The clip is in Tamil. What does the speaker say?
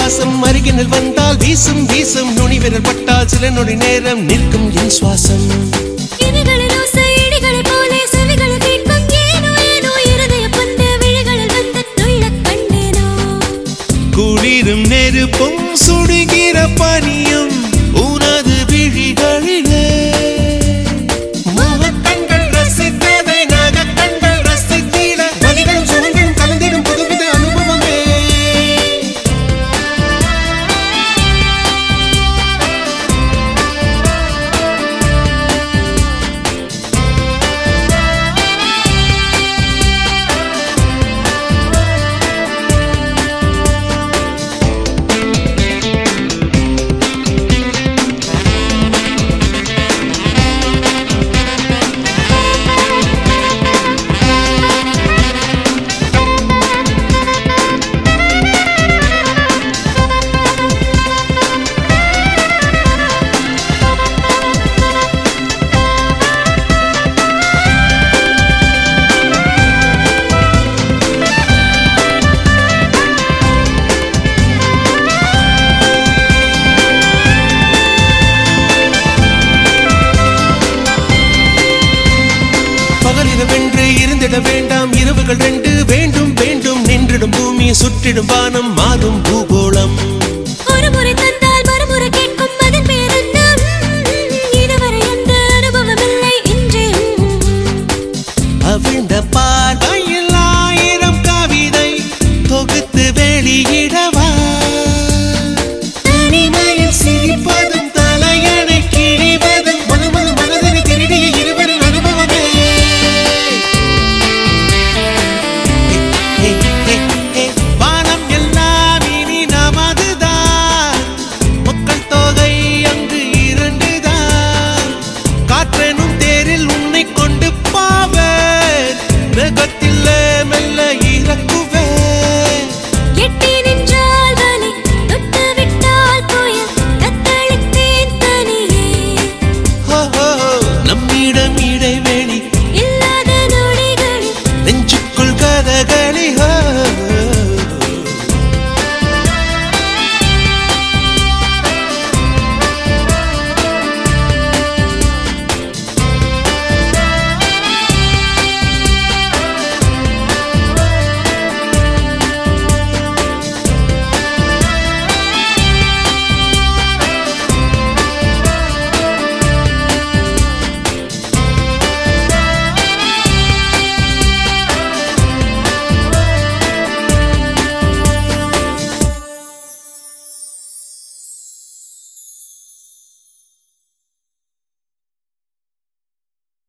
வாசம் அருகினில் வந்தால் வீசும் வீசும் நுனி விரல் பட்டால் சில நொடி நேரம் நிற்கும் என் சுவாசம் குளிரும் நெருப்பும் சுடுகிற பனியும் உனது விழிகளிலே முகக்கண்கள் ரசித்ததை நகக்கண்கள் ரசித்திட வலிகளும் சுகங்களும் கலந்திடும் புதுவித அனுபவமே பகலிரவென்று இருந்திட வேண்டாம் இரவுகள் ரெண்டு வேண்டும் வேண்டும் நின்றிடும் பூமியை சுற்றிடும் வானம் மாறும் பூகோளம் ஒரு முறை தந்தால் மறுமுறை கேட்கும் அதன் பேர் என்ன இதுவரை எந்த அனுபவம் இல்லை இன்றும் அவிழ்ந்த பார்வையில் ஆயிரம் கவிதை தொகுத்து வெளியிடவா தனிமையில் சிரிப்பதும் தலையணை கிழிவதும் மனதினை திருடிய இருவரின் அனுபவமே வானம் எல்லாம் இனி நமதுதான் மக்கள் தொகை அங்கு இரண்டுதான் காற்றெனும் தேரில் உன்னை கொண்டு பாவேன் மேகத்தில் மெல்ல இறக்குவேன் எட்டி நின்றால் வலி தொட்டு விட்டால் புயல் தத்தளித்தேன் தனியே நம்மிடம் இடைவெளி இல்லாத நொடிகளில் நெஞ்சுக்குள் கதக